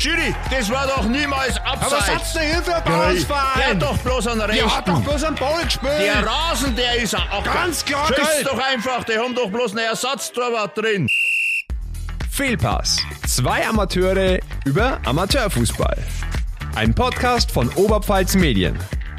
Schiri, das war doch niemals Aber was abseits. hat's denn hier für ein Der Bauernverein? hat doch bloß einen Rechten. Der hat doch bloß einen Ball gespielt. Der Rasen, der ist auch Ganz klar, Schieß geil. doch einfach, die haben doch bloß einen Ersatztorwart drin. Fehlpass. Zwei Amateure über Amateurfußball. Ein Podcast von Oberpfalz Medien.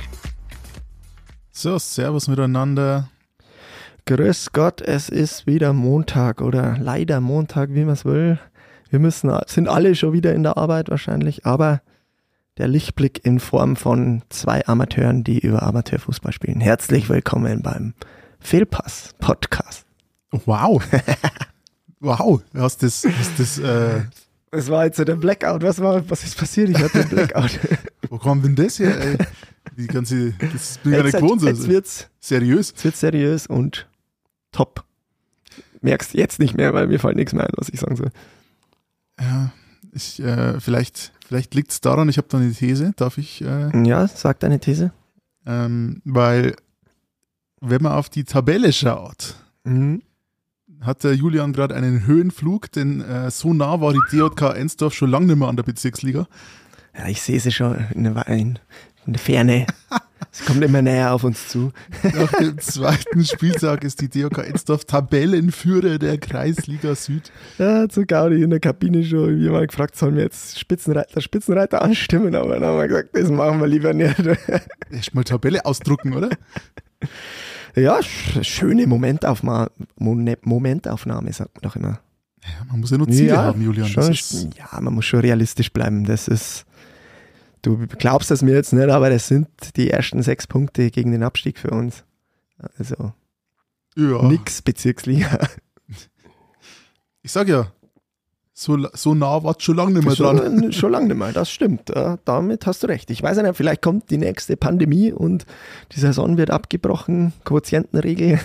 So, servus miteinander. Grüß Gott, es ist wieder Montag oder leider Montag, wie man es will. Wir sind alle schon wieder in der Arbeit wahrscheinlich, aber der Lichtblick in Form von zwei Amateuren, die über Amateurfußball spielen. Herzlich willkommen beim Fehlpass-Podcast. Wow. Wow, das Es war jetzt so der Blackout. Was ist passiert? Ich hatte einen Blackout. wo kommt denn das her, ey? Die ganze, das bin ich ja nicht gewohnt. Jetzt wird's Seriös. seriös und top. Merkst jetzt nicht mehr, weil mir fällt nichts mehr ein, was ich sagen soll. Ja, vielleicht liegt es daran, ich habe da eine These, darf ich? Ja, sag deine These. Weil, wenn man auf die Tabelle schaut, hat der Julian gerade einen Höhenflug, denn so nah war die DJK Ensdorf schon lange nicht mehr an der Bezirksliga. Ja, ich sehe sie schon in der Ferne. Es kommt immer näher auf uns zu. Nach dem zweiten Spieltag ist die DJK Ensdorf Tabellenführer der Kreisliga Süd. Ja, zu Gaudi in der Kabine schon jemand gefragt, sollen wir jetzt Spitzenreiter anstimmen? Aber dann haben wir gesagt, das machen wir lieber nicht. Erst mal Tabelle ausdrucken, oder? Ja, schöne Momentaufnahme, sagt man doch immer. Ja, man muss ja nur Ziele haben, Julian. Man muss schon realistisch bleiben. Du glaubst das mir jetzt nicht, aber das sind die ersten 6 Punkte gegen den Abstieg für uns. Also nix Bezirksliga. Ich sag ja, so nah war es schon lange nicht mehr dran. Schon lange nicht mehr, das stimmt. Damit hast du recht. Ich weiß ja nicht, vielleicht kommt die nächste Pandemie und die Saison wird abgebrochen, Quotientenregel.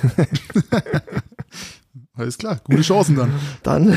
Alles klar, gute Chancen dann. Dann.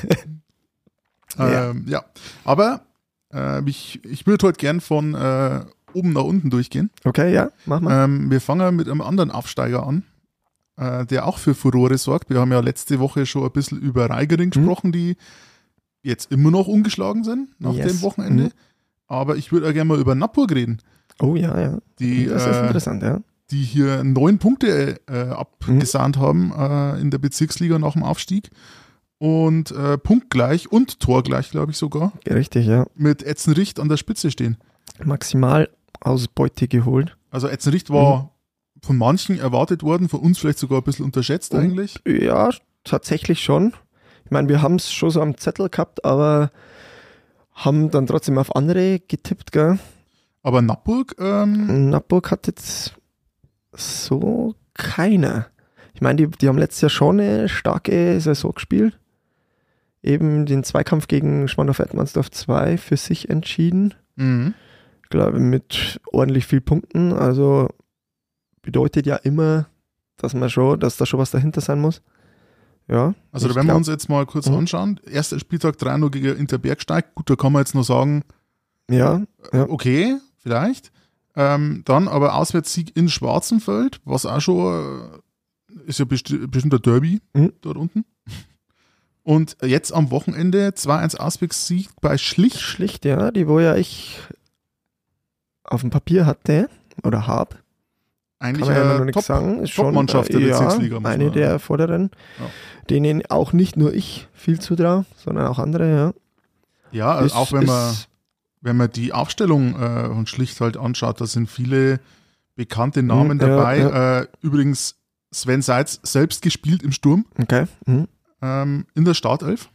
Ja, aber ich würde heute gern von oben nach unten durchgehen. Okay, ja, mach mal. Wir fangen mit einem anderen Aufsteiger an, der auch für Furore sorgt. Wir haben ja letzte Woche schon ein bisschen über Reigering gesprochen, die jetzt immer noch ungeschlagen sind nach dem Wochenende. Aber ich würde auch gerne mal über Nappurg reden. Oh ja. Das ist interessant, ja. Die hier 9 Punkte abgesahnt haben in der Bezirksliga nach dem Aufstieg. Und punktgleich und torgleich, glaube ich sogar. Richtig, ja. Mit Etzenricht an der Spitze stehen. Maximal Ausbeute geholt. Also Etzenricht war von manchen erwartet worden, von uns vielleicht sogar ein bisschen unterschätzt eigentlich. Ja, tatsächlich schon. Ich meine, wir haben es schon so am Zettel gehabt, aber haben dann trotzdem auf andere getippt, gell? Aber Nappurg? Nappurg hat jetzt so keiner. Ich meine, die haben letztes Jahr schon eine starke Saison gespielt. Eben den Zweikampf gegen Schwandorf-Edmandsdorf 2 für sich entschieden. Ich glaube, mit ordentlich viel Punkten. Also bedeutet ja immer, dass da schon was dahinter sein muss. Ja. Also wenn wir uns jetzt mal kurz anschauen, erster Spieltag 3-0 gegen Interbergsteig, gut, da kann man jetzt noch sagen, ja. Okay, vielleicht. Dann aber Auswärtssieg in Schwarzenfeld, was auch schon ist ja bestimmt der Derby dort unten. Und jetzt am Wochenende 2-1 Auswärtssieg bei Schlicht. Schlicht, ja, die wo ja ich auf dem Papier hatte oder habe. Eigentlich kann man ja noch nichts sagen. Ist schon Top-Mannschaft der Bezirksliga. Eine der vorderen, denen auch nicht nur ich viel zutraue, sondern auch andere, ja. Ja, auch wenn man die Aufstellung von Schlicht halt anschaut, da sind viele bekannte Namen dabei. Ja. Übrigens Sven Seitz selbst gespielt im Sturm. Okay. In der Startelf.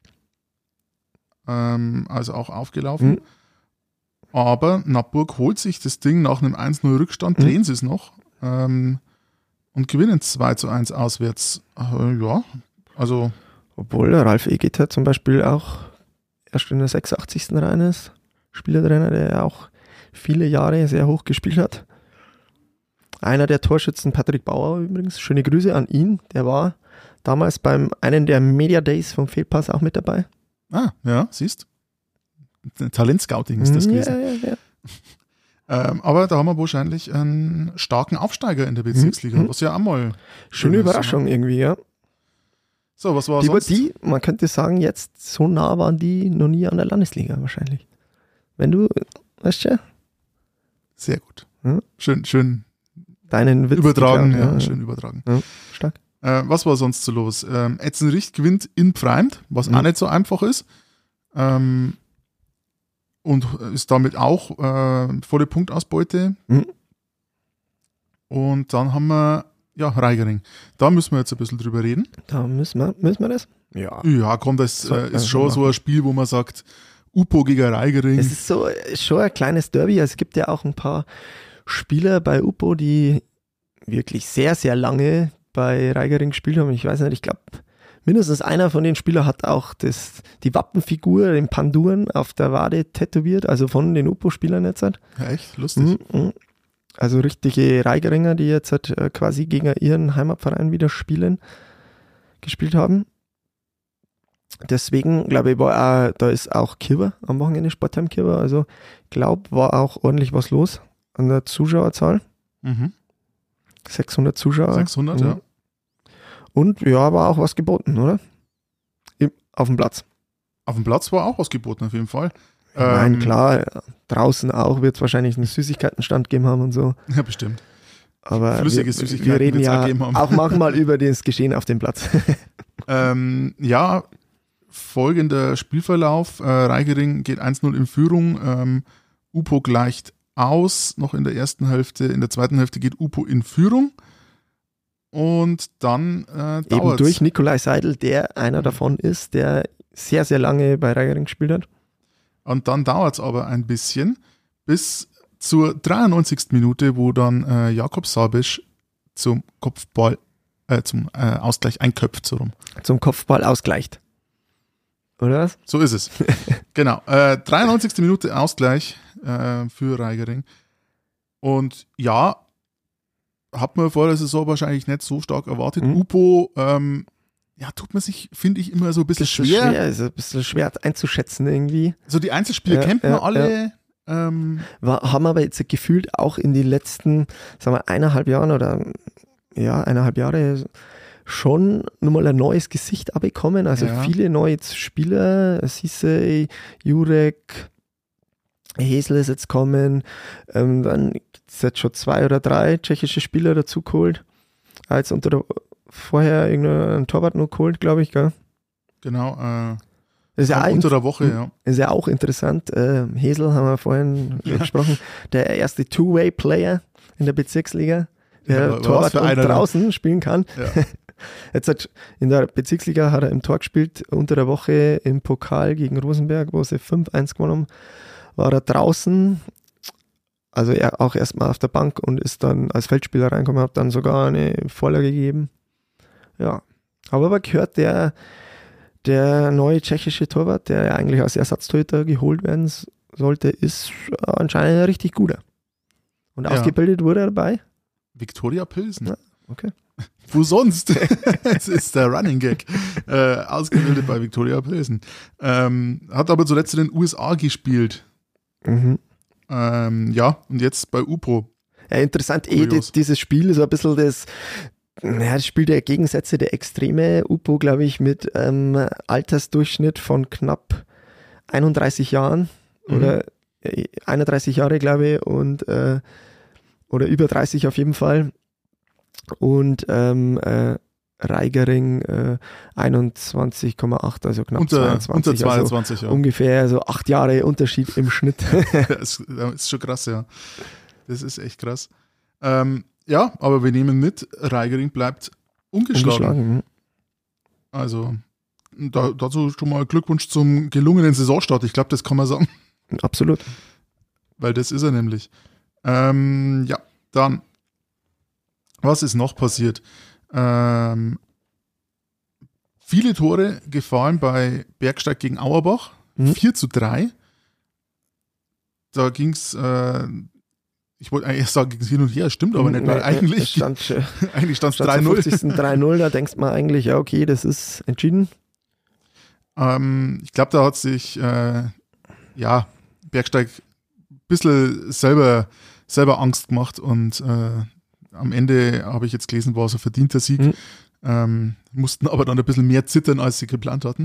Also auch aufgelaufen. Aber Nappurg holt sich das Ding nach einem 1-0 Rückstand, drehen sie es noch und gewinnen 2-1 auswärts. Ja, also. Obwohl der Ralf Egeter zum Beispiel auch erst in der 86. rein ist. Spielertrainer, der auch viele Jahre sehr hoch gespielt hat. Einer der Torschützen, Patrick Bauer übrigens, schöne Grüße an ihn. Der war damals beim einen der Media Days vom Fehlpass auch mit dabei. Ah, ja, siehst. Talentscouting ist das gewesen. Ja. Aber da haben wir wahrscheinlich einen starken Aufsteiger in der Bezirksliga, was ja auch mal schöne Überraschung irgendwie, ja. So, was war sonst? Man könnte sagen, jetzt so nah waren die noch nie an der Landesliga wahrscheinlich. Wenn du, weißt du? Sehr gut. Ja. Schön Deinen Witz übertragen. geklaut, Ja, schön übertragen. Ja, stark. Was war sonst so los? Etzenricht gewinnt in Pfreimd, was auch nicht so einfach ist. Und ist damit auch volle Punktausbeute. Mhm. Und dann haben wir Reigering. Da müssen wir jetzt ein bisschen drüber reden. Da müssen wir das? Ja. Ja, komm, das So, ist schon so ein Spiel, wo man sagt, Upo gegen Reigering. Es ist so schon ein kleines Derby. Es gibt ja auch ein paar Spieler bei Upo, die wirklich sehr, sehr lange bei Reigering gespielt haben. Ich weiß nicht, ich glaube, mindestens einer von den Spielern hat auch die Wappenfigur, den Panduren auf der Wade tätowiert, also von den Upo-Spielern jetzt. Ja, echt lustig. Mhm. Also richtige Reigeringer, die jetzt quasi gegen ihren Heimatverein wieder gespielt haben. Deswegen, glaube ich, da ist auch Kirber am Wochenende, Sportheim Kirber. Also, glaube, war auch ordentlich was los an der Zuschauerzahl. Mhm. 600 Zuschauer. 600, ja. Und ja, war auch was geboten, oder? Auf dem Platz. Auf dem Platz war auch was geboten, auf jeden Fall. Nein, klar, draußen auch wird es wahrscheinlich einen Süßigkeitenstand geben haben und so. Ja, bestimmt. Aber Flüssige wir Süßigkeiten reden wird's ja auch geben haben. auch manchmal über das Geschehen auf dem Platz. Folgender Spielverlauf. Reigering geht 1-0 in Führung. Upo gleicht aus, noch in der ersten Hälfte. In der zweiten Hälfte geht Upo in Führung. Und dann Eben dauert durch Nikolai Seidel, der einer davon ist, der sehr, sehr lange bei Reigering gespielt hat. Und dann dauert es aber ein bisschen bis zur 93. Minute, wo dann Jakob Sabisch zum Ausgleich einköpft, so rum. Zum Kopfball ausgleicht. Oder was? So ist es. Genau. 93. Minute Ausgleich für Reigering. Und ja, hat man vor der Saison wahrscheinlich nicht so stark erwartet. Upo, tut man sich, finde ich, immer so ein bisschen schwer. Ist ein bisschen schwer einzuschätzen irgendwie. So die Einzelspiele kennt man alle. Haben aber jetzt gefühlt auch in den letzten, sagen wir, 1,5 Jahren oder 1,5 Jahre schon nochmal ein neues Gesicht bekommen. Also viele neue Spieler, Sisse, Jurek, Hesel ist jetzt kommen, dann ist jetzt schon 2 oder 3 tschechische Spieler dazu geholt. Als vorher irgendein Torwart noch geholt, glaube ich, gell? Genau, ist ja unter der Woche, ja. Ist ja auch interessant. Hesel haben wir vorhin gesprochen, der erste Two-Way-Player in der Bezirksliga, der Torwart und draußen spielen kann. Ja. Jetzt in der Bezirksliga hat er im Tor gespielt, unter der Woche im Pokal gegen Rosenberg, wo sie 5-1 gewonnen haben, war er draußen, also er auch erstmal auf der Bank und ist dann als Feldspieler reingekommen, hat dann sogar eine Vorlage gegeben. Ja, aber gehört der neue tschechische Torwart, der ja eigentlich als Ersatztorhüter geholt werden sollte, ist anscheinend ein richtig guter. Und ausgebildet wurde er dabei? Viktoria Pilsen. Ja, okay. Wo sonst? Das ist der Running Gag. Ausgebildet bei Viktoria Pilsen. Hat aber zuletzt in den USA gespielt. Mhm. Und jetzt bei Upo. Ja, interessant, dieses Spiel ist ein bisschen das Spiel der Gegensätze, der Extreme. Upo, glaube ich, mit Altersdurchschnitt von knapp 31 Jahren oder 31 Jahre, glaube ich, und oder über 30 auf jeden Fall. Und Reigering 21,8, also knapp 22. Unter 22, also ungefähr so 8 Jahre Unterschied im Schnitt. Das ist schon krass, ja. Das ist echt krass. Aber wir nehmen mit, Reigering bleibt ungeschlagen. Also dazu schon mal Glückwunsch zum gelungenen Saisonstart. Ich glaube, das kann man sagen. Absolut. Weil das ist er nämlich. Dann, was ist noch passiert? Viele Tore gefallen bei Bergsteig gegen Auerbach. 4-3. Da ging es, ich wollte eigentlich sagen, ging es hin und her, stimmt aber nicht, weil eigentlich stand es 3-0. 3-0, da denkst man eigentlich, ja okay, das ist entschieden. Ich glaube, da hat sich Bergsteig ein bisschen selber Angst gemacht und am Ende habe ich jetzt gelesen, war es ein verdienter Sieg. mussten aber dann ein bisschen mehr zittern, als sie geplant hatten.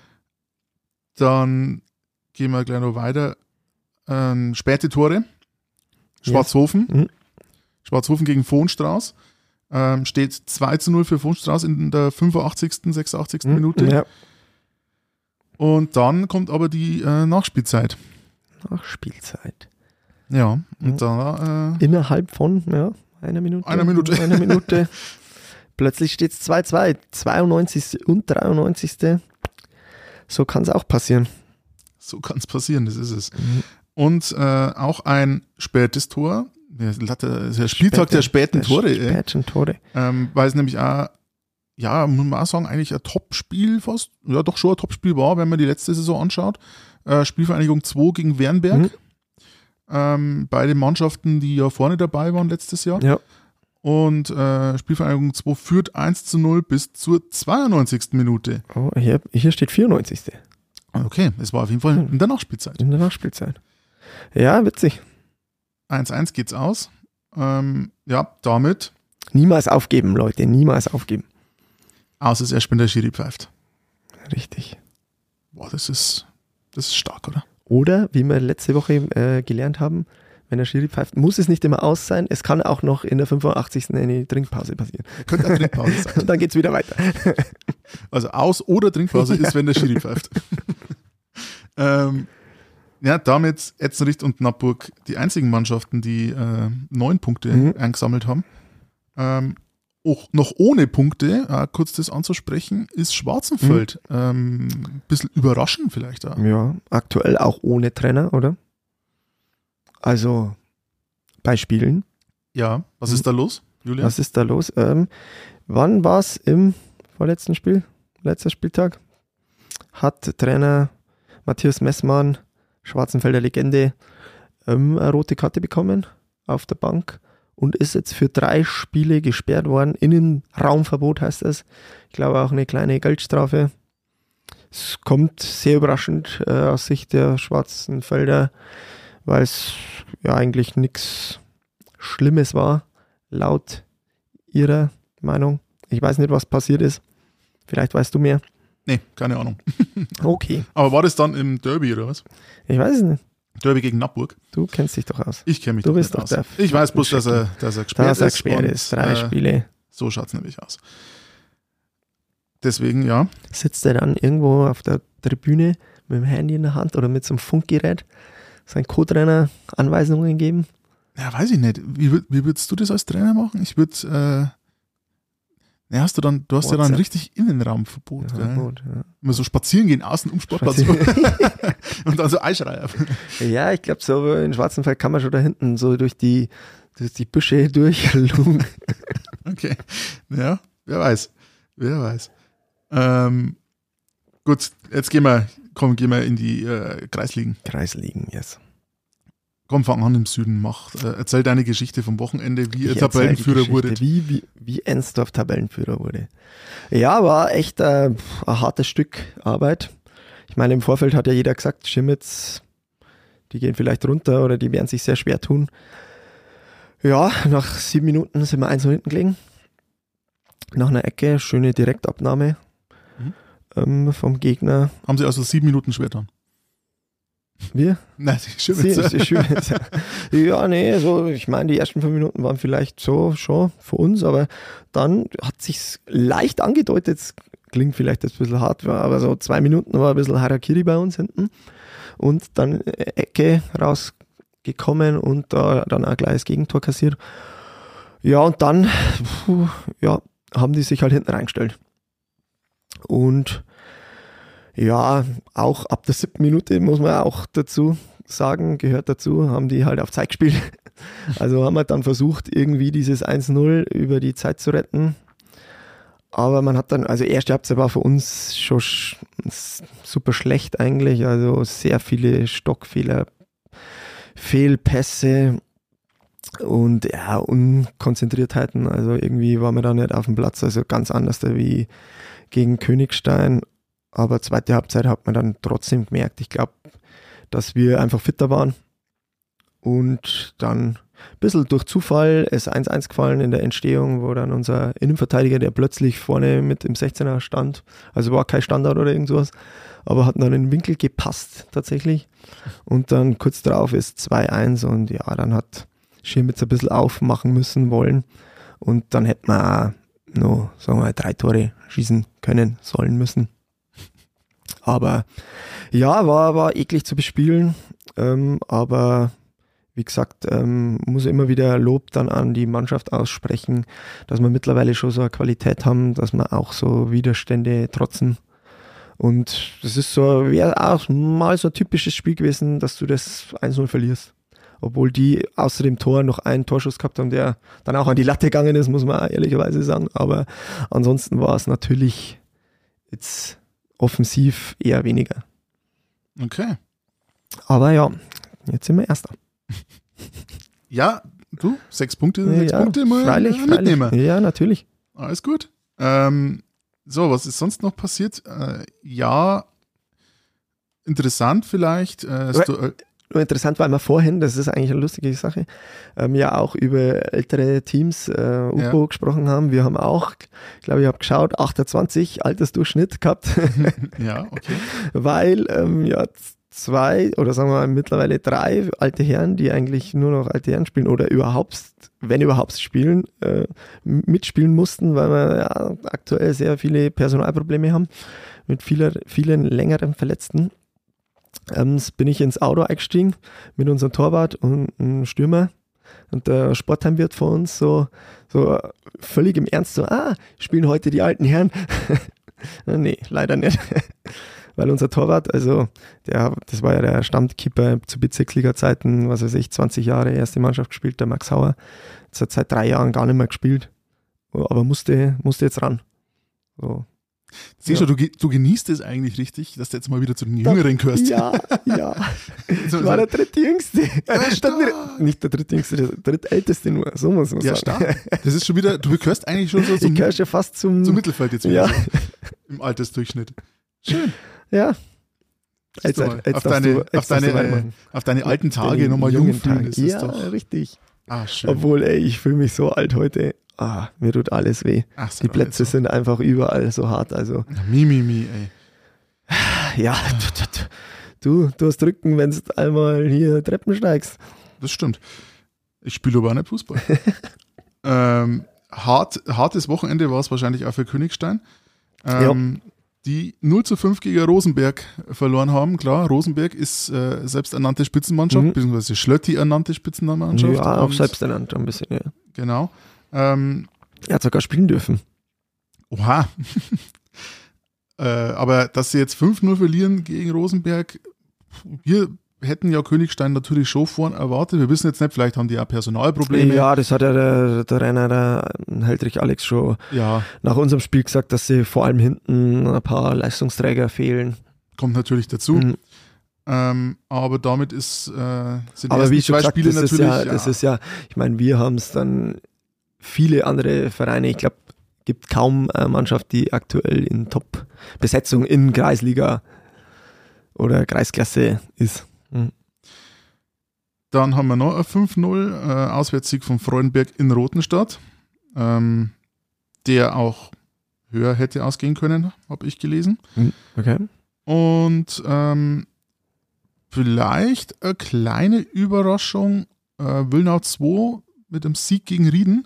Dann gehen wir gleich noch weiter. Späte Tore. Schwarzhofen. Mhm. Schwarzhofen gegen Vohnstrauß. Steht 2-0 für Vohnstrauß in der 85., 86. Minute. Ja. Und dann kommt aber die Nachspielzeit. Nachspielzeit. Ja, und da Innerhalb von einer Minute. Einer Minute. Einer Minute. Plötzlich steht es 2-2. 92. und 93. So kann es auch passieren. so kann es passieren, das ist es. Und auch ein spätes Tor. Der Spieltag der späten Tore. Späten Tore. Weil es nämlich auch, ja, muss man auch sagen, eigentlich ein Topspiel fast, ja doch schon ein Topspiel war, wenn man die letzte Saison anschaut. Spielvereinigung 2 gegen Wernberg. Beide Mannschaften, die ja vorne dabei waren letztes Jahr. Ja. Und Spielvereinigung 2 führt 1-0 bis zur 92. Minute. Oh, hier steht 94. Okay, es war auf jeden Fall in der Nachspielzeit. In der Nachspielzeit. Ja, witzig. 1-1 geht's aus. Ja, damit, Niemals aufgeben, Leute, niemals aufgeben. außer es erst, wenn der Schiri pfeift. Richtig. Boah, das ist stark, oder? Oder, wie wir letzte Woche gelernt haben, wenn der Schiri pfeift, muss es nicht immer aus sein. Es kann auch noch in der 85. eine Trinkpause passieren. Könnte eine Trinkpause sein. Und dann geht's wieder weiter. Also Aus- oder Trinkpause ist, wenn der Schiri pfeift. Ja, damit Etzenricht und Nappburg die einzigen Mannschaften, die 9 Punkte eingesammelt haben. Auch noch ohne Punkte, kurz das anzusprechen, ist Schwarzenfeld. Ein bisschen überraschend vielleicht auch. Ja, aktuell auch ohne Trainer, oder? Also bei Spielen. Ja, was ist da los, Julian? Was ist da los? Wann war es im vorletzten Spiel? Letzter Spieltag? Hat Trainer Matthias Messmann, Schwarzenfelder Legende, eine rote Karte bekommen auf der Bank und ist jetzt für 3 Spiele gesperrt worden. Innenraumverbot heißt es. Ich glaube auch eine kleine Geldstrafe. Es kommt sehr überraschend aus Sicht der Schwarzenfelder, weil es ja eigentlich nichts Schlimmes war, laut ihrer Meinung. Ich weiß nicht, was passiert ist. Vielleicht weißt du mehr. Nee, keine Ahnung. Okay. Aber war das dann im Derby oder was? Ich weiß es nicht. Derby gegen Nappburg? Du kennst dich doch aus. Ich kenne mich Du doch bist nicht doch aus. der Ich weiß bloß, dass er gesperrt Da ist. gesperrt ist. 3 Spiele. So schaut es nämlich aus. Deswegen, ja. Sitzt er dann irgendwo auf der Tribüne mit dem Handy in der Hand oder mit so einem Funkgerät, sein Co-Trainer Anweisungen geben? Ja, weiß ich nicht. Wie würdest du das als Trainer machen? Ich würde, du hast ja dann WhatsApp. richtig Innenraumverbot. Ja, gell? gut, ja. Immer so spazieren gehen, außen um Sportplatz. Und dann so Eischreier. Ja, ich glaube, so in Schwarzenfeld kann man schon da hinten so durch die Büsche durchlugen. Okay. Ja, wer weiß. Gut, jetzt gehen wir in die Kreisligen. Kreisligen, yes. Komm, fang an im Süden. Erzähl deine Geschichte vom Wochenende, wie ihr Ich Tabellenführer erzähl die Geschichte, wurdet. wie Ensdorf Tabellenführer wurde. Ja, war echt ein hartes Stück Arbeit. Ich meine, im Vorfeld hat ja jeder gesagt, Schimitz, die gehen vielleicht runter oder die werden sich sehr schwer tun. Ja, nach 7 Minuten sind wir 1 hinten gelegen. Nach einer Ecke, schöne Direktabnahme vom Gegner. Haben sie also 7 Minuten schwer dann? Wir? Nein, die Schimmels. Ja, nee, so, ich meine, die ersten 5 Minuten waren vielleicht so schon für uns, aber dann hat sich's leicht angedeutet, es klingt vielleicht jetzt ein bisschen hart, aber so 2 Minuten war ein bisschen Harakiri bei uns hinten und dann Ecke rausgekommen und da dann auch gleich das Gegentor kassiert. Ja, und dann haben die sich halt hinten reingestellt. Und ja, auch ab der 7. Minute, muss man auch dazu sagen, gehört dazu, haben die halt auf Zeit gespielt. Also haben wir dann versucht, irgendwie dieses 1-0 über die Zeit zu retten. Aber man hat dann, also erste Halbzeit war für uns schon super schlecht eigentlich. Also sehr viele Stockfehler, Fehlpässe und ja, Unkonzentriertheiten. Also irgendwie waren wir da nicht auf dem Platz. Also ganz anders wie gegen Königstein. Aber zweite Halbzeit hat man dann trotzdem gemerkt. Ich glaube, dass wir einfach fitter waren. Und dann bisschen durch Zufall ist 1-1 gefallen in der Entstehung, wo dann unser Innenverteidiger, der plötzlich vorne mit im 16er stand, also war kein Standard oder irgend sowas, aber hat dann in den Winkel gepasst tatsächlich. Und dann kurz darauf ist 2-1 und ja, dann hat Schirmitz ein bisschen aufmachen müssen wollen und dann hätte man auch noch, sagen wir mal, 3 Tore schießen können, sollen müssen. Aber ja, war eklig zu bespielen, aber wie gesagt, muss ich immer wieder Lob dann an die Mannschaft aussprechen, dass wir mittlerweile schon so eine Qualität haben, dass wir auch so Widerstände trotzen. Und das ist so, wäre auch mal so ein typisches Spiel gewesen, dass du das 1-0 verlierst. Obwohl die außer dem Tor noch einen Torschuss gehabt haben, der dann auch an die Latte gegangen ist, muss man auch ehrlicherweise sagen. Aber ansonsten war es natürlich jetzt offensiv eher weniger. Okay. Aber ja, jetzt sind wir Erster. Ja, du, 6 Punkte mal freilich, mitnehmen. Ja, natürlich. Alles gut. So, was ist sonst noch passiert? Ja, interessant vielleicht. Nur interessant, weil wir vorhin, das ist eigentlich eine lustige Sache, ja auch über ältere Teams UPO gesprochen haben. Wir haben auch, ich glaube, ich habe geschaut, 28 Altersdurchschnitt gehabt. Ja, okay. Weil ja 2 oder sagen wir mal mittlerweile 3 alte Herren, die eigentlich nur noch alte Herren spielen oder überhaupt, wenn überhaupt spielen, mitspielen mussten, weil wir ja aktuell sehr viele Personalprobleme haben mit vielen längeren Verletzten. Bin ich ins Auto eingestiegen mit unserem Torwart und einem Stürmer und der Sportheimwirt von uns so völlig im Ernst so, spielen heute die alten Herren? Nee, leider nicht. Weil unser Torwart, also das war ja der Stammkeeper zu Bezirksliga-Zeiten, was weiß ich, 20 Jahre erste Mannschaft gespielt, der Max Hauer. Jetzt hat seit 3 Jahren gar nicht mehr gespielt, aber musste jetzt ran. So. Siehst du, du genießt es eigentlich richtig, dass du jetzt mal wieder zu den Jüngeren gehörst. Ja. Ich war der drittjüngste. Nicht der drittjüngste, der drittälteste nur, so muss man sagen. Ja, stark. Das ist schon wieder, du gehörst eigentlich schon so ich gehöre schon fast zum Mittelfeld jetzt wieder. Ja. Im Altersdurchschnitt. Schön. Ja. Auf deine alten Tage nochmal jung fühlen. Das ist doch richtig. Schön. Obwohl, ich fühle mich so alt heute. Mir tut alles weh. So, die Plätze sind einfach überall so hart. Also. Ey. Ja, du hast Rücken, wenn du einmal hier Treppen steigst. Das stimmt. Ich spiele aber auch nicht Fußball. Hartes Wochenende war es wahrscheinlich auch für Königstein. Die 0-5 gegen Rosenberg verloren haben. Klar, Rosenberg ist selbsternannte Spitzenmannschaft, beziehungsweise Schlötti ernannte Spitzenmannschaft. Ja, auch selbsternannt ein bisschen, ja. Genau. Er hat sogar spielen dürfen. Oha. Aber dass sie jetzt 5-0 verlieren gegen Rosenberg, wir hätten ja Königstein natürlich schon vorn erwartet. Wir wissen jetzt nicht, vielleicht haben die auch Personalprobleme. Ja, das hat ja der Trainer, der Heldrich Alex, schon nach unserem Spiel gesagt, dass sie vor allem hinten ein paar Leistungsträger fehlen. Kommt natürlich dazu. Aber damit sind die ersten wie 2 Spiele das natürlich. Das ist ja, ich meine, wir haben es dann viele andere Vereine, ich glaube, gibt kaum eine Mannschaft, die aktuell in Top-Besetzung in Kreisliga oder Kreisklasse ist. Dann haben wir noch ein 5-0 Auswärtssieg von Freudenberg in Rothenstadt, der auch höher hätte ausgehen können, habe ich gelesen. Okay. Und vielleicht eine kleine Überraschung, Wilnau 2 mit dem Sieg gegen Rieden.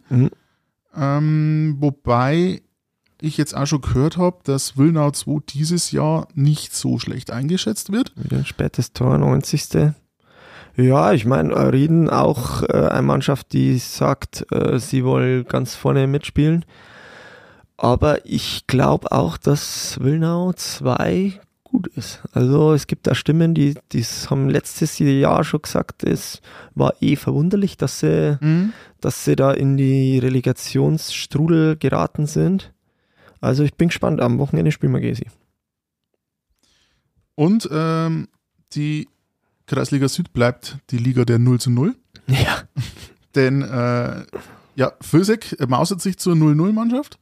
Wobei ich jetzt auch schon gehört habe, dass Wilnau 2 dieses Jahr nicht so schlecht eingeschätzt wird. Wieder ein spätes Tor, 90. Ja, ich meine, Rieden auch eine Mannschaft, die sagt, sie wollen ganz vorne mitspielen. Aber ich glaube auch, dass Wilnau 2 gut ist. Also es gibt da Stimmen, die haben letztes Jahr schon gesagt, es war verwunderlich, dass sie da in die Relegationsstrudel geraten sind. Also ich bin gespannt, am Wochenende spielen wir gegen sie. Und die Kreisliga Süd bleibt die Liga der 0-0. Ja. Denn Vösek mausert sich zur 0-0-Mannschaft.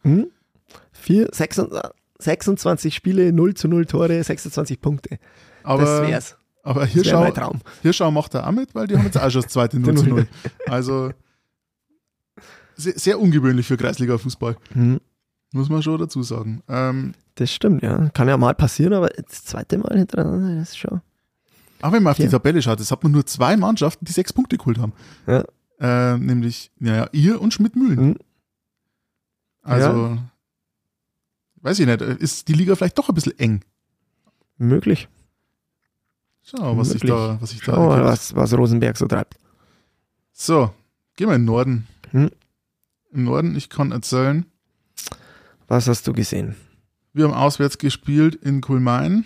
26 Spiele, 0-0 Tore, 26 Punkte. Aber das wär's. Aber Das wäre mein Hirschau, Traum. Hirschau macht da auch mit, weil die haben jetzt auch schon das zweite 0:0. Also sehr, sehr ungewöhnlich für Kreisliga-Fußball, Mhm. muss man schon dazu sagen. Das stimmt, ja. Kann ja mal passieren, aber das zweite Mal hintereinander, das ist schon. Auch wenn man auf die Ja. Tabelle schaut, es hat man nur 2 Mannschaften, die 6 Punkte geholt haben. Ja. Nämlich ihr und Schmidt-Mühlen. Mhm. Also, weiß ich nicht, ist die Liga vielleicht doch ein bisschen eng. Möglich. Schau, was sich Möglich. da Schauen wir mal, ergibt. was Rosenberg so treibt. So, gehen wir in den Norden. Hm. Im Norden, ich kann erzählen, Was hast du gesehen? wir haben auswärts gespielt in Kulmain.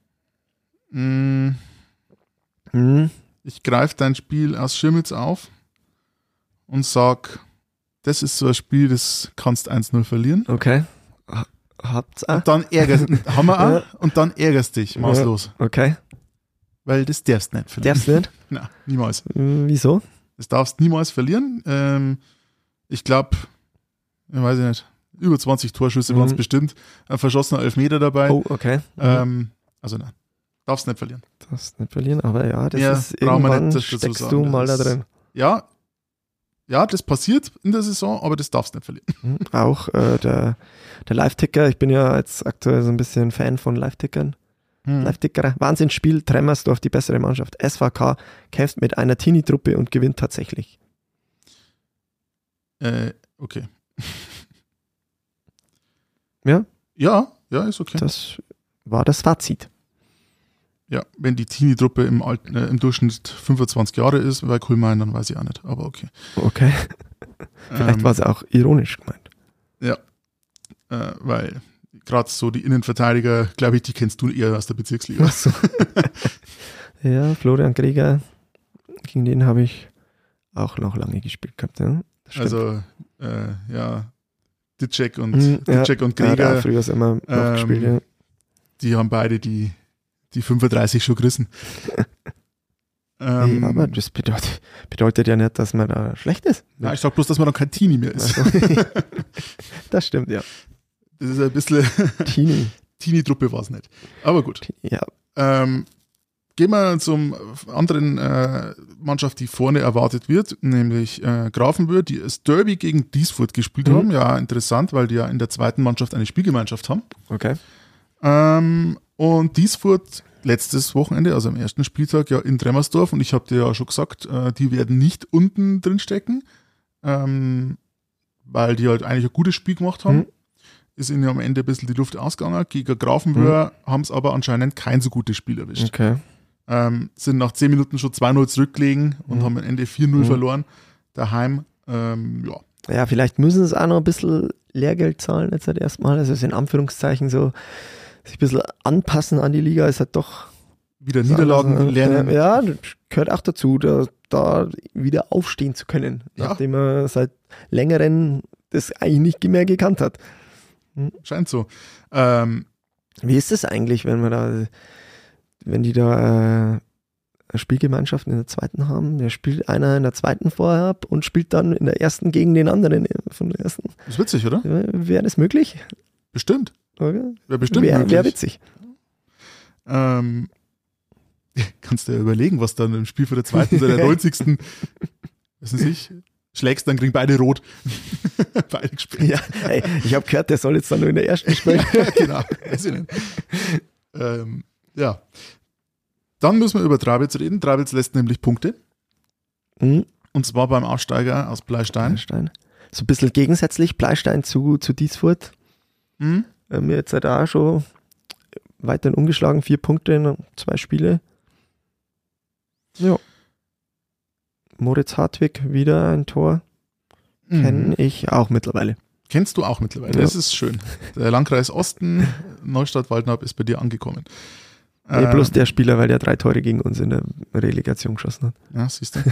Hm. Ich greife dein Spiel aus Schirmitz auf und sag, das ist so ein Spiel, das kannst 1-0 verlieren. Okay. Habt's auch? Und dann ärgerst haben wir auch, Ja. und dann ärgerst dich maßlos. Okay. Weil das darfst du nicht verlieren. Darfst du nicht? Nein, niemals. Wieso? Das darfst niemals verlieren. Ich glaube, ich weiß nicht, über 20 Torschüsse waren es bestimmt. Ein verschossener Elfmeter dabei. Oh, okay. Also nein, darfst nicht verlieren. Darfst nicht verlieren, aber ja, das Ja, ist brauchen wir irgendwann nicht dazu steckst sagen, du mal da das- drin. Ja, das passiert in der Saison, aber das darfst nicht verlieren. Auch der Live-Ticker, ich bin ja jetzt aktuell so ein bisschen Fan von Live-Tickern. Live-Ticker, Wahnsinnsspiel, Tremmersdorf die bessere Mannschaft. SVK kämpft mit einer Teenie-Truppe und gewinnt tatsächlich. Okay. Ja? Ja, ist okay. Das war das Fazit. Ja, wenn die Teenie-Truppe im Durchschnitt 25 Jahre ist, bei Kulmain, dann weiß ich auch nicht, aber okay. Okay. Vielleicht war es auch ironisch gemeint. Weil gerade so die Innenverteidiger, glaube ich, die kennst du eher aus der Bezirksliga. Ach so. Ja, Florian Krieger, gegen den habe ich auch noch lange gespielt gehabt. Ja. Das stimmt. Also, Ditschek und Ja, und ja, Krieger, da früher immer noch gespielt. Ja. die haben beide die 35 schon gerissen. Nee, aber das bedeutet ja nicht, dass man da schlecht ist. Nein, ich sag bloß, dass man dann kein Teenie mehr ist. Also, das stimmt, ja. Das ist ein bisschen Teenie. Teenie-Truppe war es nicht. Aber gut. Ja. Gehen wir zum anderen Mannschaft, die vorne erwartet wird, nämlich Grafenwöhr, die das Derby gegen Diesfurt gespielt haben. Ja, interessant, weil die ja in der zweiten Mannschaft eine Spielgemeinschaft haben. Okay. Und Diesfurt letztes Wochenende, also am ersten Spieltag, ja in Tremmersdorf, und ich habe dir ja schon gesagt, die werden nicht unten drin stecken, weil die halt eigentlich ein gutes Spiel gemacht haben. Ist ihnen ja am Ende ein bisschen die Luft ausgegangen. Gegen Grafenwöhr haben es aber anscheinend kein so gutes Spiel erwischt. Okay. Sind nach 10 Minuten schon 2-0 zurückgelegen und haben am Ende 4-0 verloren. Daheim, ja. Ja, vielleicht müssen sie auch noch ein bisschen Lehrgeld zahlen jetzt halt erstmal. Also ist in Anführungszeichen so, sich ein bisschen anpassen an die Liga ist halt doch Wieder Niederlagen lernen. Ja, das gehört auch dazu, da wieder aufstehen zu können, Ja. nachdem er seit längeren das eigentlich nicht mehr gekannt hat. Scheint so. Wie ist das eigentlich, wenn die da eine Spielgemeinschaft in der zweiten haben? Der spielt einer in der zweiten vorher ab und spielt dann in der ersten gegen den anderen von der ersten. Ist witzig, oder? Wäre das möglich? Bestimmt. Oder? Wäre bestimmt möglich. Wäre witzig. Kannst du dir überlegen, was dann im Spiel von der zweiten oder der 90. Wissen Sie, schlägst, dann kriegen beide rot. Beide gespielt. Ja, ey, ich habe gehört, der soll jetzt dann nur in der ersten spielen. Genau. Weiß ich nicht. Ja. Dann müssen wir über Trabitz reden. Trabitz lässt nämlich Punkte. Und zwar beim Aufsteiger aus Bleistein. Bleistein. So ein bisschen gegensätzlich, Bleistein zu Diesfurt. Mir jetzt halt auch schon weiterhin ungeschlagen, 4 Punkte in 2 Spiele. Ja. Moritz Hartwig, wieder ein Tor. Kenne ich auch mittlerweile. Kennst du auch mittlerweile. Ja. Das ist schön. Der Landkreis Osten, Neustadt-Waldnab ist bei dir angekommen. Nee, bloß der Spieler, weil der 3 Tore gegen uns in der Relegation geschossen hat. Ja, siehst du.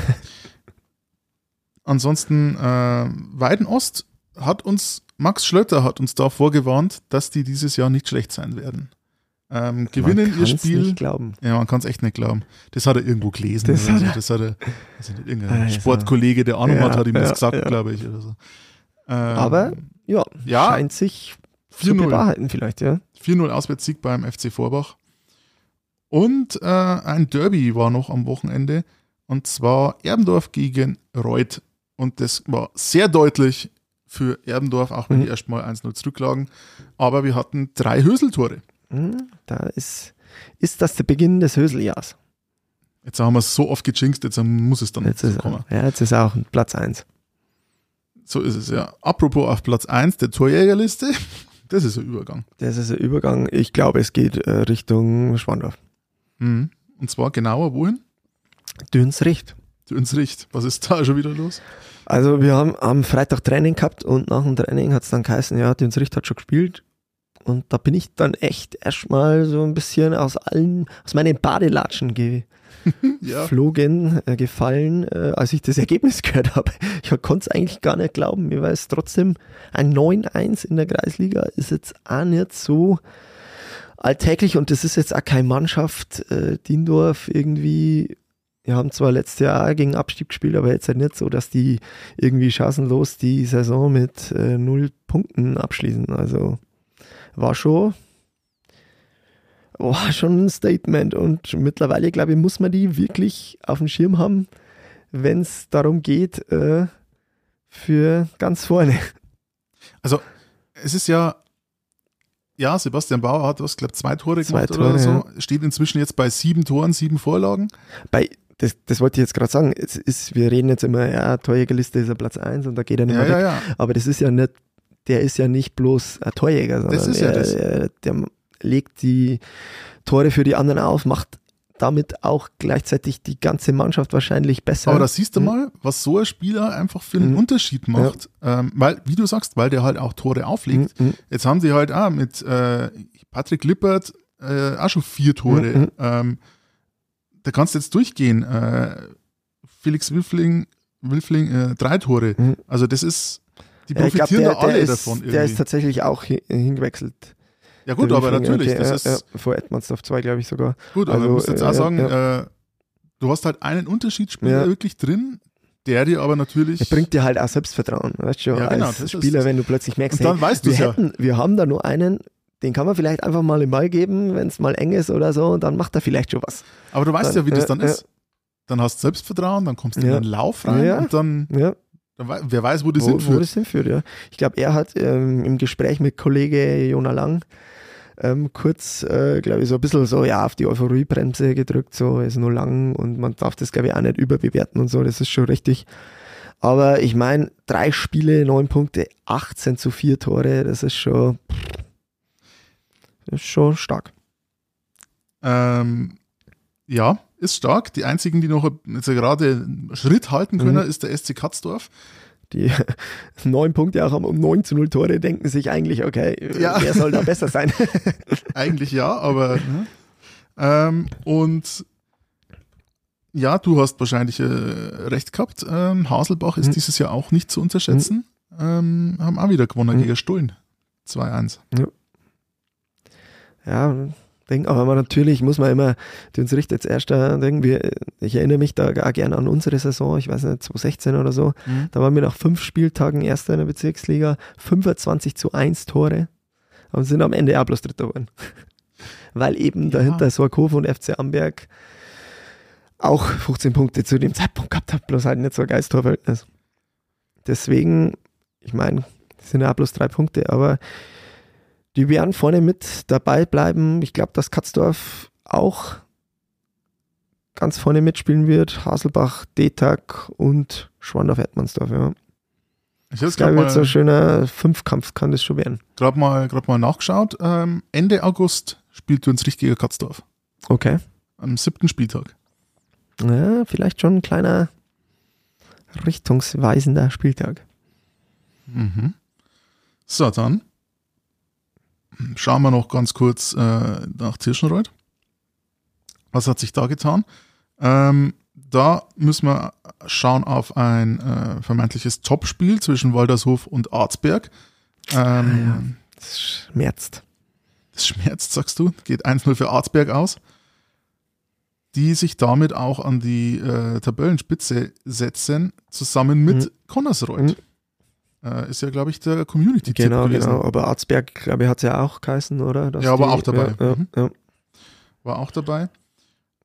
Ansonsten, Weiden-Ost Max Schlötter hat uns da vorgewarnt, dass die dieses Jahr nicht schlecht sein werden. Gewinnen ihr kann's Spiel. nicht glauben. Ja, man kann es echt nicht glauben. Das hat er irgendwo gelesen. Das oder hat so. Das hat er also nicht irgendein Also, Sportkollege, der Ahnung hat ihm das ja, gesagt, ja. glaube ich. Oder so. Aber ja, scheint sich zu 4-0. bewahrheiten vielleicht, ja. 4-0 Auswärtssieg beim FC Vorbach. Und ein Derby war noch am Wochenende, und zwar Erbendorf gegen Reuth. Und das war sehr deutlich für Erbendorf, auch wenn die erstmal 1-0 zurücklagen. Aber wir hatten 3 Hösel-Tore. Da ist das der Beginn des Höseljahrs. Jetzt haben wir es so oft gejinxt, jetzt muss es dann Jetzt so ist, kommen. jetzt ist auch Platz 1. So ist es, ja. Apropos auf Platz 1 der Torjägerliste, das ist ein Übergang. Das ist ein Übergang. Ich glaube, es geht Richtung Schwandorf. Und zwar genauer wohin? Dünsricht. Dünsricht. Was ist da schon wieder los? Also wir haben am Freitag Training gehabt und nach dem Training hat es dann geheißen, ja, Dünsricht hat schon gespielt. Und da bin ich dann echt erstmal so ein bisschen aus meinen Badelatschen geflogen, gefallen, als ich das Ergebnis gehört habe. Ich konnte es eigentlich gar nicht glauben. Mir war es trotzdem ein 9-1 in der Kreisliga, ist jetzt auch nicht so alltäglich, und das ist jetzt auch keine Mannschaft, Diendorf irgendwie. Wir haben zwar letztes Jahr auch gegen Abstieg gespielt, aber jetzt halt nicht so, dass die irgendwie chancenlos die Saison mit 0 Punkten abschließen. Also war schon ein Statement, und mittlerweile, glaube ich, muss man die wirklich auf dem Schirm haben, wenn es darum geht, für ganz vorne. Also es ist ja, Sebastian Bauer hat, was, glaube ich, 2 Tore gemacht 2 Tore, oder so. ja. Steht inzwischen jetzt bei 7 Toren, 7 Vorlagen. Das wollte ich jetzt gerade sagen. Wir reden jetzt immer, ja, Torjägerliste ist ja Platz 1 und da geht er nicht mehr weg. Ja. Aber das ist ja nicht, der ist ja nicht bloß ein Torjäger, sondern Das ist ja das. Der legt die Tore für die anderen auf, macht damit auch gleichzeitig die ganze Mannschaft wahrscheinlich besser. Aber da siehst du mal, was so ein Spieler einfach für einen Unterschied macht. Weil, wie du sagst, weil der halt auch Tore auflegt. Jetzt haben sie halt auch mit Patrick Lippert auch schon 4 Tore. Da kannst du jetzt durchgehen. Felix Wilfling 3 Tore. Die profitieren da alle davon irgendwie. Der ist tatsächlich auch hingewechselt. Ja gut, aber natürlich. Okay, das ist vor Edmondsdorf 2, glaube ich sogar. gut, aber du musst jetzt auch sagen, du hast halt einen Unterschiedsspieler wirklich drin, der dir aber natürlich... Der bringt dir halt auch Selbstvertrauen, weißt du, Ja, genau, als das Spieler, ist- wenn du plötzlich merkst, Und dann weißt du's ja. wir haben da nur einen, den kann man vielleicht einfach mal den Ball geben, wenn es mal eng ist oder so, und dann macht er vielleicht schon was. Aber du weißt Dann- ja, wie das dann ja. ist. Dann hast du Selbstvertrauen, dann kommst du in Ja. einen Lauf rein Ja. und dann, Ja, wer weiß, wo die wo hinführt. das hinführt, ja. Ich glaube, er hat im Gespräch mit Kollege Jona Lang kurz, glaube ich, so ein bisschen so, ja, auf die Euphoriebremse gedrückt, so, ist nur lang und man darf das, glaube ich, auch nicht überbewerten und so, das ist schon richtig. Aber ich meine, 3 Spiele, 9 Punkte, 18-4 Tore, das ist schon stark. Ja, ist stark. Die einzigen, die noch jetzt gerade einen Schritt halten können, ist der SC Katzdorf. Die 9 Punkte auch haben um 9-0 Tore, denken sich eigentlich, okay, Ja. wer soll da besser sein? Eigentlich ja, aber und ja, du hast wahrscheinlich recht gehabt. Haselbach ist dieses Jahr auch nicht zu unterschätzen. Haben auch wieder gewonnen gegen Stullen. 2-1. Ja, aber natürlich muss man immer, die uns richtet jetzt erst irgendwie, ich erinnere mich da gar gerne an unsere Saison, ich weiß nicht, 2016 oder so, da waren wir nach 5 Spieltagen Erster in der Bezirksliga, 25-1 Tore, und sind am Ende auch bloß Dritter geworden. Weil eben dahinter Sorghofen und FC Amberg auch 15 Punkte zu dem Zeitpunkt gehabt hat, bloß halt nicht so ein geiles Torverhältnis. Deswegen, ich meine, das sind ja auch bloß 3 Punkte, aber die werden vorne mit dabei bleiben. Ich glaube, dass Katzdorf auch ganz vorne mitspielen wird. Haselbach, Detag und Schwandorf-Edmondsdorf. Ja. Ich habe Ich glaube, jetzt so ein gerade schöner Fünfkampf kann das schon werden. mal nachgeschaut. Ende August spielt Dünsricht gegen Katzdorf. Okay. Am 7. Spieltag. Ja, vielleicht schon ein kleiner richtungsweisender Spieltag. So, dann schauen wir noch ganz kurz nach Tirschenreuth. Was hat sich da getan? Da müssen wir schauen auf ein vermeintliches Topspiel zwischen Waldershof und Arzberg. Das schmerzt. Das schmerzt, sagst du. Geht 1-0 für Arzberg aus. Die sich damit auch an die Tabellenspitze setzen, zusammen mit Connersreuth. Ist ja, glaube ich, der Community-Tipp Genau, gewesen. genau. Aber Arzberg, glaube ich, hat es ja auch geheißen, oder? Dass Ja, war auch dabei. Ja, ja. War auch dabei.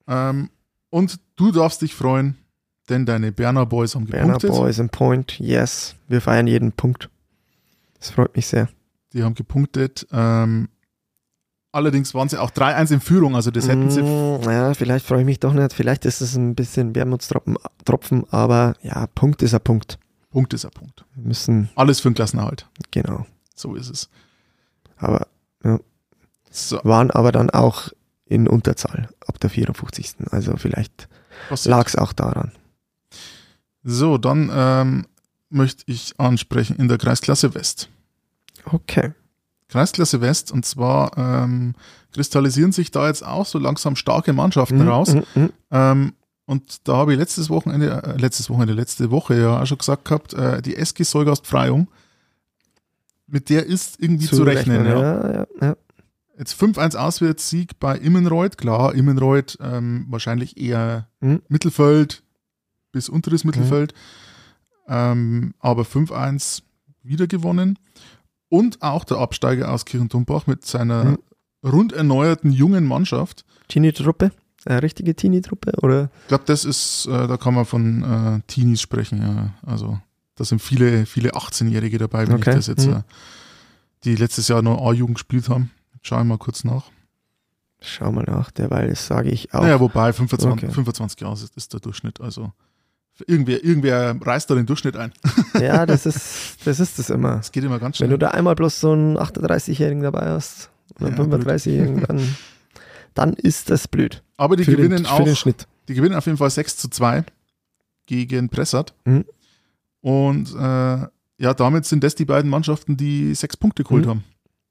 Und du darfst dich freuen, denn deine Berner Boys haben Berner gepunktet. Boys in Point, yes. Wir feiern jeden Punkt. Das freut mich sehr. Die haben gepunktet. Allerdings waren sie auch 3-1 in Führung, also das hätten sie... Ja, vielleicht freue ich mich doch nicht. Vielleicht ist es ein bisschen Wermutstropfen, aber ja, Punkt ist ein Punkt. Punkt ist ein Punkt. Wir müssen, Alles für den Klassenerhalt. genau. So ist es. Aber So, waren aber dann auch in Unterzahl ab der 54. Also vielleicht lag es auch daran. so dann möchte ich ansprechen in der Kreisklasse West. Okay. Kreisklasse West, und zwar kristallisieren sich da jetzt auch so langsam starke Mannschaften raus. Und da habe ich letzte Woche ja auch schon gesagt gehabt, die SG Solgast Freyung, mit der ist irgendwie zu rechnen. Ja. Ja. Jetzt 5-1 Auswärtssieg bei Immenreuth. Klar, Immenreuth wahrscheinlich eher Mittelfeld bis unteres Mittelfeld. Aber 5-1 wieder gewonnen. Und auch der Absteiger aus Kirchentumbach mit seiner rund erneuerten jungen Mannschaft. Teenie-Truppe? Richtige Teenie-Truppe? Oder? Ich glaube, das ist, da kann man von Teenies sprechen. Ja. Also da sind viele 18-Jährige dabei, wenn ich das jetzt, die letztes Jahr noch A-Jugend gespielt haben. Schau ich mal kurz nach. Schau mal nach, derweil das sage ich auch. Naja, wobei 25 Jahre ist der Durchschnitt. Also irgendwer reißt da den Durchschnitt ein. Ja, das ist das immer. Das geht immer ganz Wenn schnell. du da einmal bloß so einen 38-Jährigen dabei hast oder einen 35-Jährigen, dann ist das blöd. Aber die Für gewinnen für den Schnitt. Die gewinnen auf jeden Fall 6-2 gegen Pressat. Und damit sind das die beiden Mannschaften, die 6 Punkte geholt haben.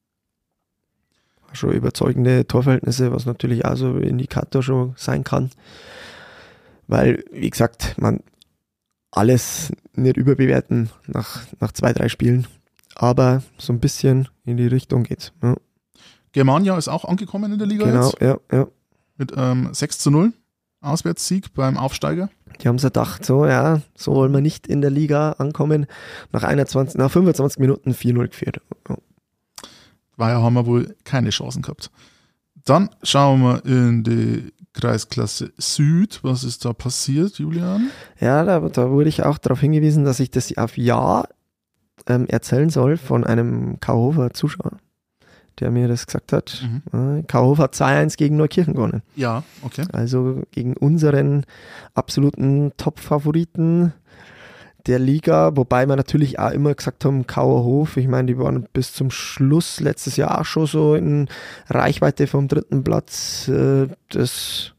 Schon überzeugende Torverhältnisse, was natürlich auch so ein Indikator schon sein kann. Weil, wie gesagt, man alles nicht überbewerten nach 2-3 Spielen. Aber so ein bisschen in die Richtung geht's. Ja. Germania ist auch angekommen in der Liga Genau, jetzt. ja. Mit 6-0 Auswärtssieg beim Aufsteiger. Die haben sich gedacht, so wollen wir nicht in der Liga ankommen. Nach 25 Minuten 4-0 geführt. Ja. Daher haben wir wohl keine Chancen gehabt. Dann schauen wir in die Kreisklasse Süd. Was ist da passiert, Julian? Ja, da wurde ich auch darauf hingewiesen, dass ich das auf erzählen soll von einem Kauhofer Zuschauer, der mir das gesagt hat. Kauhofer hat 2-1 gegen Neukirchen gewonnen. Ja, okay. Also gegen unseren absoluten Top-Favoriten der Liga, wobei wir natürlich auch immer gesagt haben, Kauerhof, ich meine, die waren bis zum Schluss letztes Jahr auch schon so in Reichweite vom 3. Platz. Das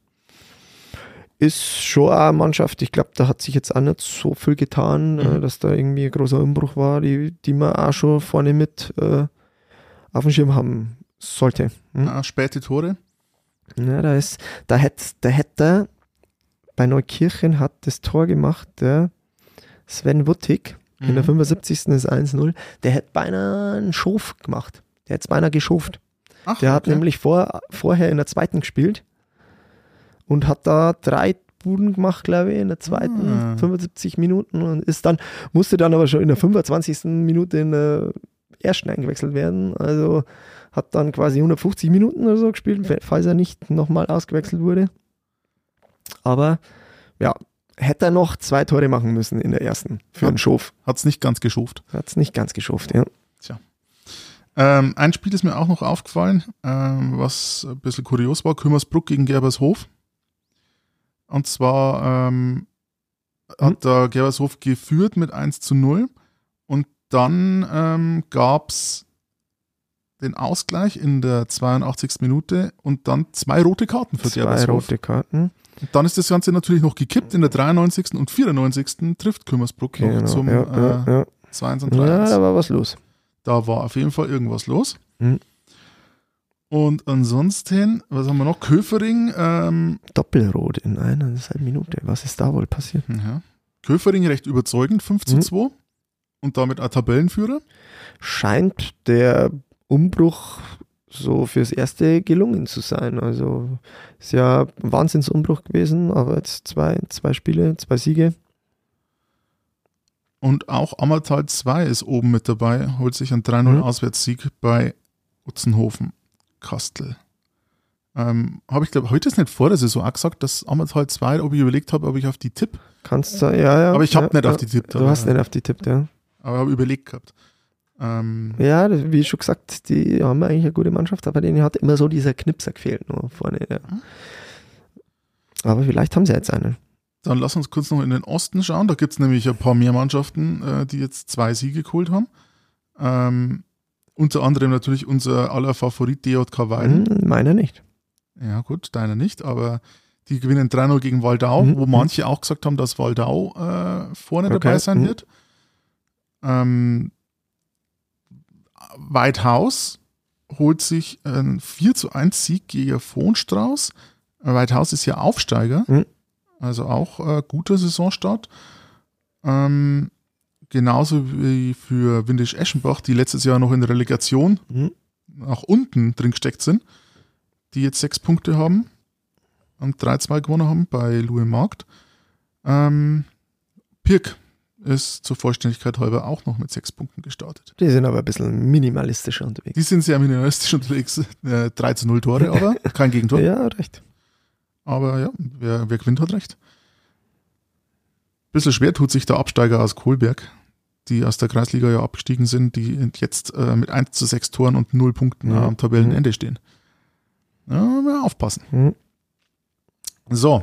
ist schon eine Mannschaft, ich glaube, da hat sich jetzt auch nicht so viel getan, dass da irgendwie ein großer Umbruch war, die man auch schon vorne mit auf dem Schirm haben sollte. Späte Tore. Ja, da hätte bei Neukirchen hat das Tor gemacht, der Sven Wuttig, in der 75. ist 1-0, der hätte beinahe einen Schof gemacht. Der hätte es beinahe geschoft. Der hat nämlich vorher in der zweiten gespielt und hat da 3 Buden gemacht, glaube ich, in der zweiten 75 Minuten und musste dann aber schon in der 25. Minute in der ersten eingewechselt werden. Also hat dann quasi 150 Minuten oder so gespielt, falls er nicht nochmal ausgewechselt wurde. Aber ja, hätte er noch 2 Tore machen müssen in der ersten für einen Schof. Hat es nicht ganz geschuft. Ja. Tja. Ein Spiel ist mir auch noch aufgefallen, was ein bisschen kurios war. Kümmersbruck gegen Gerbershof. Und zwar hat der Gerbershof geführt mit 1-0 und dann gab es den Ausgleich in der 82. Minute und dann 2 rote Karten für Gerbershof. 2 rote Karten. Und dann ist das Ganze natürlich noch gekippt. In der 93. und 94. trifft Kümmersbruck noch zum 2-1 und 3-1. Ja, da war was los. Da war auf jeden Fall irgendwas los. Und ansonsten, was haben wir noch? Köfering. Doppelrot in 1,5 Minute. Was ist da wohl passiert? Ja. Köfering recht überzeugend, 5-2. Und damit ein Tabellenführer. Scheint der Umbruch so fürs Erste gelungen zu sein. Also ist ja ein Wahnsinnsumbruch gewesen, aber jetzt zwei Spiele, 2 Siege. Und auch Ammertal 2 ist oben mit dabei, holt sich einen 3-0 Auswärtssieg bei Utzenhofen Kastel. Habe ich, glaube heute ist nicht vor der Saison auch gesagt, dass Ammertal 2, ob ich überlegt habe, ob ich auf die tipp. Kannst du, ja. Aber ich habe nicht auf die tippt. Du hast nicht auf die tippt, ja. Aber habe überlegt gehabt. Ja, wie schon gesagt, die haben eigentlich eine gute Mannschaft, aber denen hat immer so dieser Knipser gefehlt nur vorne. Ja. Aber vielleicht haben sie jetzt einen. Dann lass uns kurz noch in den Osten schauen. Da gibt es nämlich ein paar mehr Mannschaften, die jetzt 2 Siege geholt haben. Unter anderem natürlich unser aller Favorit DJK Weiden. Meiner nicht. Ja gut, deiner nicht, aber die gewinnen 3-0 gegen Waldau, wo manche auch gesagt haben, dass Waldau vorne dabei sein wird. Weidhaus holt sich einen 4:1 Sieg gegen Vohnstrauß. Weidhaus ist ja Aufsteiger, also auch guter Saisonstart. Genauso wie für Windisch-Eschenbach, die letztes Jahr noch in der Relegation nach unten drin gesteckt sind, die jetzt 6 Punkte haben und 3-2 gewonnen haben bei Louis Markt. Pirk ist zur Vollständigkeit halber auch noch mit 6 Punkten gestartet. Die sind aber ein bisschen minimalistischer unterwegs. Die sind sehr minimalistisch unterwegs. 3-0 Tore, aber kein Gegentor. Ja, recht. Aber ja, wer gewinnt, hat recht. Bisschen schwer tut sich der Absteiger aus Kohlberg, die aus der Kreisliga ja abgestiegen sind, die jetzt mit 1:6 Toren und 0 Punkten am Tabellenende stehen. Ja, mal aufpassen. So.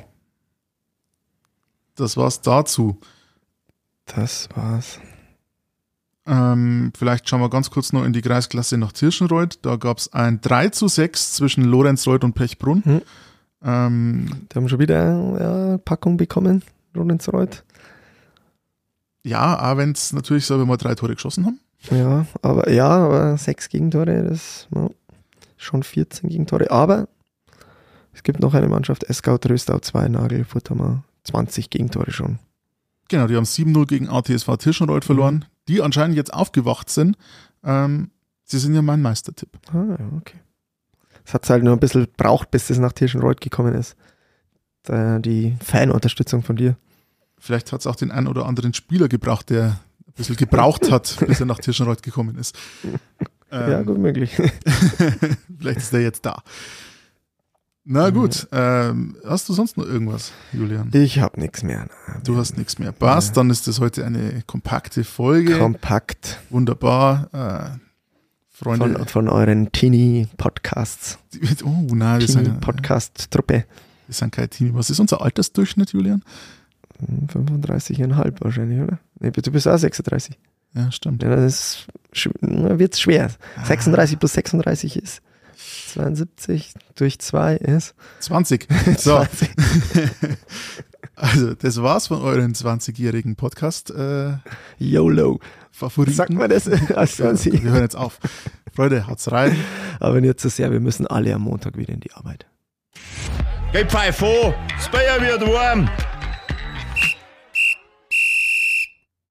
Das war's dazu. Das war's. Vielleicht schauen wir ganz kurz noch in die Kreisklasse nach Tirschenreuth. Da gab es ein 3:6 zwischen Lorenzreuth und Pechbrunn. Die haben schon wieder eine Packung bekommen, Lorenzreuth. Ja, auch wenn es natürlich selber mal 3 Tore geschossen haben. Ja, aber 6 Gegentore, das schon 14 Gegentore. Aber es gibt noch eine Mannschaft, SK Tröstau 2, Nagelfurt haben wir 20 Gegentore schon. Genau, die haben 7-0 gegen ATSV Tirschenreuth verloren, die anscheinend jetzt aufgewacht sind. Sie sind ja mein Meistertipp. Ah, okay. Es hat halt nur ein bisschen gebraucht, bis das nach Tirschenreuth gekommen ist. Die Fanunterstützung von dir. Vielleicht hat es auch den einen oder anderen Spieler gebraucht, der ein bisschen gebraucht hat, bis er nach Tirschenreuth gekommen ist. Ja, gut möglich. Vielleicht ist er jetzt da. Na gut, hast du sonst noch irgendwas, Julian? Ich habe nichts mehr. Du hast nichts mehr. Passt, dann ist das heute eine kompakte Folge. Kompakt. Wunderbar. Freunde. Von euren Teenie-Podcasts. Oh nein, wir sind Podcast-Truppe. Wir sind kein Teenie. Was ist unser Altersdurchschnitt, Julian? 35,5 wahrscheinlich, oder? Nee, du bist auch 36. Ja, stimmt. Ja, das wird schwer. 36 plus 36 ist 72 durch 2 ist 20. So. 20. Also, das war's von euren 20-jährigen Podcast. YOLO. Favoriten. Sagt man das? Wir hören jetzt auf. Freunde, haut's rein. Aber nicht so sehr, wir müssen alle am Montag wieder in die Arbeit. Geh Pfeif vor, das Bier wird warm.